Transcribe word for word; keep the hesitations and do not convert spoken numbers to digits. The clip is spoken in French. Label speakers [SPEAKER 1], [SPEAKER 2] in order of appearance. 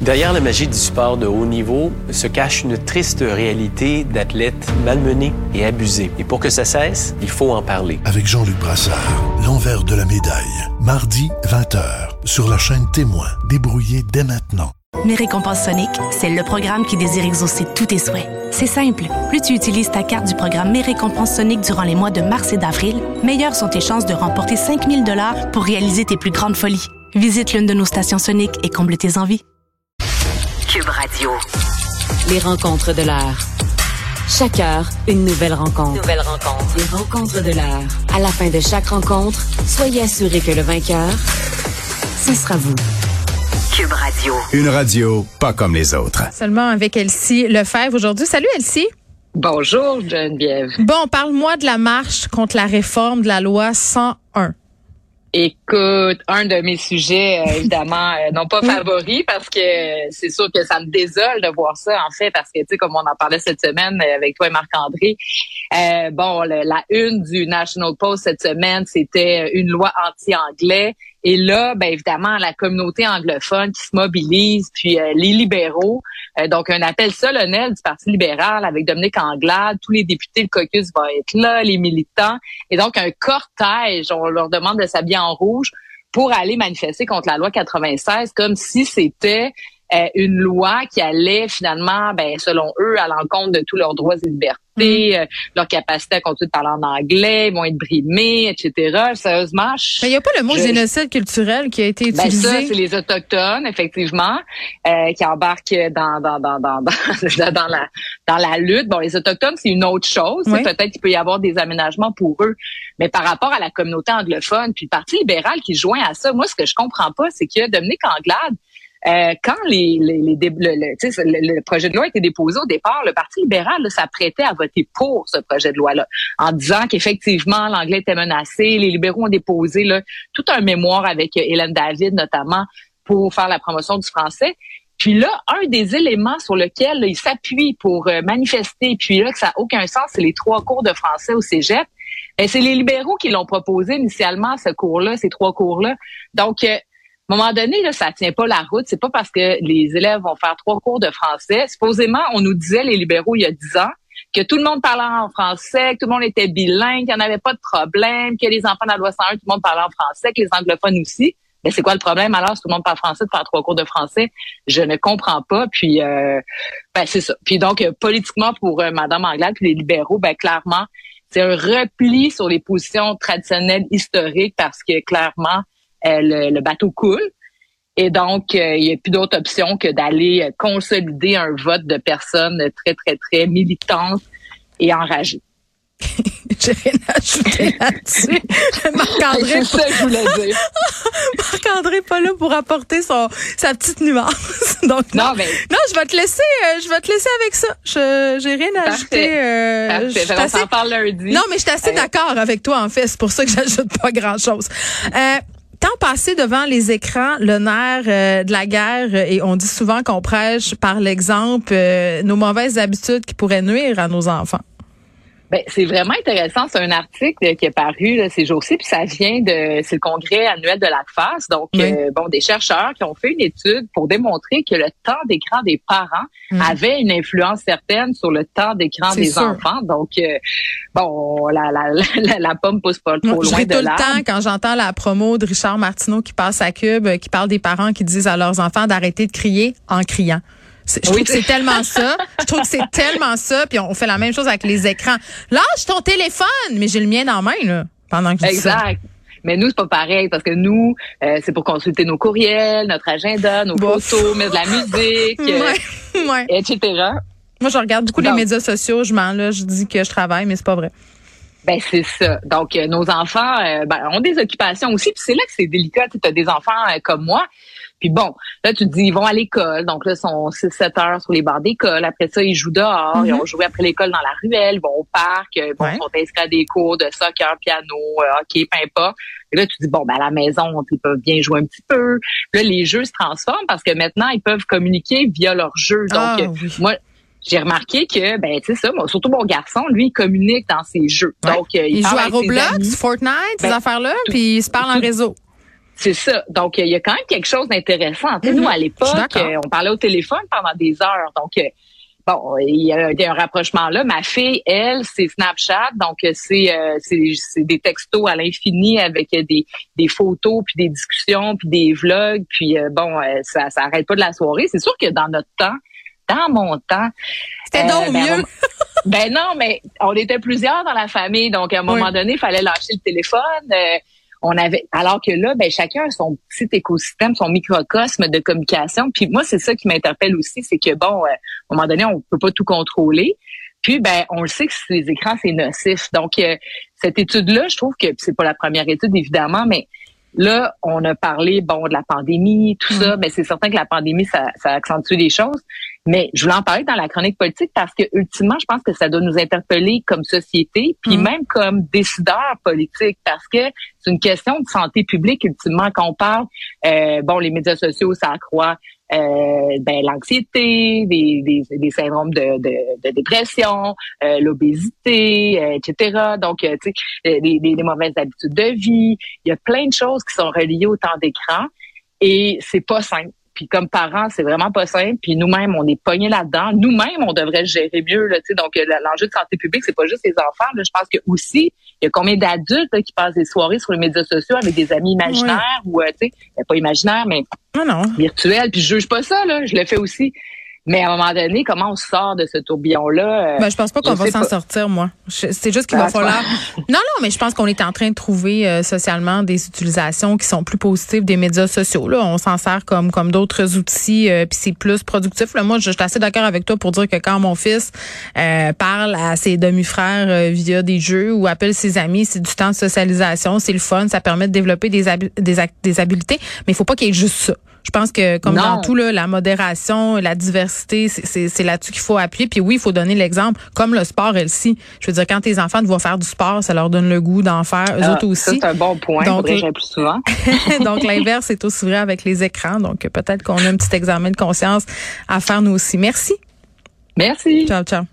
[SPEAKER 1] Derrière la magie du sport de haut niveau se cache une triste réalité d'athlètes malmenés et abusés. Et pour que ça cesse, il faut en parler.
[SPEAKER 2] Avec Jean-Luc Brassard, l'envers de la médaille. Mardi, vingt heures, sur la chaîne Témoin. Débrouillez dès maintenant.
[SPEAKER 3] Mes récompenses Sonic, c'est le programme qui désire exaucer tous tes souhaits. C'est simple. Plus tu utilises ta carte du programme Mes récompenses Sonic durant les mois de mars et d'avril, meilleures sont tes chances de remporter cinq mille dollars pour réaliser tes plus grandes folies. Visite l'une de nos stations Sonic et comble tes envies.
[SPEAKER 4] Cube Radio. Les rencontres de l'heure. Chaque heure, une nouvelle rencontre. Nouvelle rencontre. Les rencontres de l'heure. À la fin de chaque rencontre, soyez assurés que le vainqueur, ce sera vous. Cube Radio.
[SPEAKER 5] Une radio pas comme les autres.
[SPEAKER 6] Seulement avec Elsie Lefebvre aujourd'hui. Salut Elsie.
[SPEAKER 7] Bonjour Geneviève.
[SPEAKER 6] Bon, parle-moi de la marche contre la réforme de la loi cent un.
[SPEAKER 7] Écoute, un de mes sujets, euh, évidemment, euh, non pas favoris, parce que c'est sûr que ça me désole de voir ça, en fait, parce que, tu sais, comme on en parlait cette semaine avec toi et Marc-André, euh, bon, le, la une du National Post cette semaine, c'était une loi anti-anglais. Et là, ben évidemment, la communauté anglophone qui se mobilise, puis euh, les libéraux, euh, donc un appel solennel du Parti libéral avec Dominique Anglade, tous les députés, le caucus vont être là, les militants, et donc un cortège, on leur demande de s'habiller en rouge pour aller manifester contre la loi quatre-vingt-seize, comme si c'était euh, une loi qui allait finalement, ben selon eux, à l'encontre de tous leurs droits et libertés. Mmh. Euh, leur capacité à continuer de parler en anglais, ils vont être brimés, et cetera. Sérieusement,
[SPEAKER 6] il n'y a pas le mot je, génocide culturel qui a été utilisé.
[SPEAKER 7] Ben ça, c'est les Autochtones, effectivement, euh, qui embarquent dans dans dans dans dans, dans la dans la lutte. Bon, les Autochtones, c'est une autre chose. Oui. Peut-être qu'il peut y avoir des aménagements pour eux, mais par rapport à la communauté anglophone, puis le Parti libéral qui joint à ça, moi, ce que je comprends pas, c'est que Dominique Anglade, Euh, quand les, les, les, le, le, le, le projet de loi a été déposé au départ, le Parti libéral là, s'apprêtait à voter pour ce projet de loi-là, en disant qu'effectivement l'anglais était menacé. Les libéraux ont déposé là, tout un mémoire avec Hélène David notamment pour faire la promotion du français. Puis là, un des éléments sur lequel là, ils s'appuient pour euh, manifester, puis là que ça n'a aucun sens, c'est les trois cours de français au cégep. Et c'est les libéraux qui l'ont proposé initialement, ce cours-là, ces trois cours-là. Donc euh, à un moment donné, là, ça tient pas la route. C'est pas parce que les élèves vont faire trois cours de français. Supposément, on nous disait, les libéraux, il y a dix ans, que tout le monde parlait en français, que tout le monde était bilingue, qu'il n'y en avait pas de problème, que les enfants de la loi cent un, tout le monde parlait en français, que les anglophones aussi. Mais c'est quoi le problème alors si tout le monde parle français de faire trois cours de français? Je ne comprends pas. Puis, euh, ben c'est ça. Puis donc, euh, politiquement, pour euh, Mme Anglade puis les libéraux, ben clairement, c'est un repli sur les positions traditionnelles historiques parce que clairement, Euh, le, le bateau coule. Et donc, euh, il n'y a plus d'autre option que d'aller euh, consolider un vote de personnes très, très, très militantes et enragées.
[SPEAKER 6] J'ai rien à ajouter là-dessus. Marc-André,
[SPEAKER 7] c'est ça que je voulais dire.
[SPEAKER 6] Marc-André n'est pas là pour apporter son, sa petite nuance. Donc, non, non, mais... non, je vais te laisser, euh, je vais te laisser avec ça. Je, j'ai rien à Parfait. ajouter. Euh,
[SPEAKER 7] Parfait. On assez... s'en parle lundi.
[SPEAKER 6] Non, mais je suis assez euh... d'accord avec toi, en fait. C'est pour ça que j'ajoute pas grand-chose. Euh, Tant passé devant les écrans, le nerf euh, de la guerre, et on dit souvent qu'on prêche par l'exemple euh, nos mauvaises habitudes qui pourraient nuire à nos enfants.
[SPEAKER 7] Ben, c'est vraiment intéressant. C'est un article qui est paru là, ces jours-ci, puis ça vient de, c'est le congrès annuel de l'A C F A S. Donc, oui. euh, bon, des chercheurs qui ont fait une étude pour démontrer que le temps d'écran des parents mmh. avait une influence certaine sur le temps d'écran c'est des sûr. enfants. Donc, euh, bon, la, la, la, la pomme pousse pas trop
[SPEAKER 6] Moi,
[SPEAKER 7] loin
[SPEAKER 6] je
[SPEAKER 7] de
[SPEAKER 6] tout
[SPEAKER 7] l'arbre.
[SPEAKER 6] le temps quand j'entends la promo de Richard Martineau qui passe à Cube, qui parle des parents qui disent à leurs enfants d'arrêter de crier en criant. C'est, je oui, trouve que c'est tellement ça. Je trouve que c'est tellement ça. Puis on fait la même chose avec les écrans. Lâche ton téléphone, mais j'ai le mien dans la main là, pendant que je dis ça.
[SPEAKER 7] Exact. Mais nous, c'est pas pareil parce que nous, euh, c'est pour consulter nos courriels, notre agenda, nos bon. photos, mettre de la musique,
[SPEAKER 6] ouais, ouais.
[SPEAKER 7] et cetera.
[SPEAKER 6] Moi, je regarde beaucoup Donc, les médias sociaux. Je mens là, je dis que je travaille, mais c'est pas vrai.
[SPEAKER 7] Ben c'est ça. Donc euh, nos enfants euh, ben, ont des occupations aussi. Puis c'est là que c'est délicat. Tu as des enfants euh, comme moi. Puis bon, là, tu te dis, ils vont à l'école. Donc là, ils sont six sept heures sur les bancs d'école. Après ça, ils jouent dehors. Mm-hmm. Ils ont joué après l'école dans la ruelle. Ils vont au parc. Ils ouais. sont inscrits à des cours de soccer, piano, euh, hockey, peu importe. Et là, tu te dis, bon, ben à la maison, ils peuvent bien jouer un petit peu. Là, les jeux se transforment parce que maintenant, ils peuvent communiquer via leurs jeux. Donc, ah, oui. moi... J'ai remarqué que, ben, tu sais ça, moi, surtout mon garçon, lui, il communique dans ses jeux.
[SPEAKER 6] Ouais.
[SPEAKER 7] Donc, euh, il,
[SPEAKER 6] il
[SPEAKER 7] joue
[SPEAKER 6] à Roblox, Fortnite, ben, ces affaires-là, puis il se parle en réseau.
[SPEAKER 7] C'est ça. Donc, il y a quand même quelque chose d'intéressant. Mm-hmm. Nous, à l'époque, on parlait au téléphone pendant des heures. Donc, bon, il y a un rapprochement là. Ma fille, elle, c'est Snapchat. Donc, c'est, euh, c'est, c'est des textos à l'infini avec des, des photos, puis des discussions, puis des vlogs. Puis, euh, bon, ça ça arrête pas de la soirée. C'est sûr que dans notre temps, dans mon temps...
[SPEAKER 6] C'était donc euh, ben,
[SPEAKER 7] mieux. On, ben non, mais on était plusieurs dans la famille. Donc, à un moment oui. donné, il fallait lâcher le téléphone. Euh, on avait, alors que là, ben chacun a son petit écosystème, son microcosme de communication. Puis moi, c'est ça qui m'interpelle aussi, c'est que bon, euh, à un moment donné, on peut pas tout contrôler. Puis ben, on le sait que les écrans, c'est nocif. Donc, euh, cette étude-là, je trouve que c'est pas la première étude, évidemment, mais là, on a parlé, bon, de la pandémie, tout mmh. ça. Ben, c'est certain que la pandémie, ça, ça accentue les choses. Mais je voulais en parler dans la chronique politique parce que, ultimement, je pense que ça doit nous interpeller comme société, puis mmh. même comme décideurs politiques, parce que c'est une question de santé publique, ultimement, quand on parle. Euh, bon, les médias sociaux, ça accroît euh, ben, l'anxiété, des, des, des syndromes de, de, de dépression, euh, l'obésité, euh, et cetera. Donc, euh, tu sais, des, des, des mauvaises habitudes de vie. Il y a plein de choses qui sont reliées au temps d'écran et c'est pas simple. Puis comme parents, c'est vraiment pas simple. Puis nous-mêmes, on est pognés là-dedans. Nous-mêmes, on devrait le gérer mieux. Là, donc, l'enjeu de santé publique, c'est pas juste les enfants. Là. Je pense que aussi, il y a combien d'adultes là, qui passent des soirées sur les médias sociaux avec des amis imaginaires oui. ou, euh, tu sais, pas imaginaires, mais
[SPEAKER 6] non, non.
[SPEAKER 7] virtuels. Puis je juge pas ça, là. Je le fais aussi. Mais à un moment donné, comment on sort de ce tourbillon-là? Euh,
[SPEAKER 6] ben, je pense pas qu'on va s'en pas. sortir, moi. Je, c'est juste qu'il ben, va falloir... Non, non, mais je pense qu'on est en train de trouver euh, socialement des utilisations qui sont plus positives des médias sociaux. Là, on s'en sert comme comme d'autres outils, euh, puis c'est plus productif. Là, moi, je, je suis assez d'accord avec toi pour dire que quand mon fils euh, parle à ses demi-frères euh, via des jeux ou appelle ses amis, c'est du temps de socialisation, c'est le fun, ça permet de développer des, habi- des, des habiletés, mais il faut pas qu'il y ait juste ça. Je pense que, comme non. dans tout, là, la modération, la diversité, c'est, c'est, c'est là-dessus qu'il faut appuyer. Puis oui, il faut donner l'exemple, comme le sport, Elsie. Je veux dire, quand tes enfants te voient faire du sport, ça leur donne le goût d'en faire, eux ah, autres aussi.
[SPEAKER 7] Ça, c'est un bon point. Donc, faudrait que j'aille plus souvent.
[SPEAKER 6] Donc, l'inverse est aussi vrai avec les écrans. Donc, peut-être qu'on a un petit examen de conscience à faire nous aussi. Merci.
[SPEAKER 7] Merci.
[SPEAKER 6] Ciao, ciao.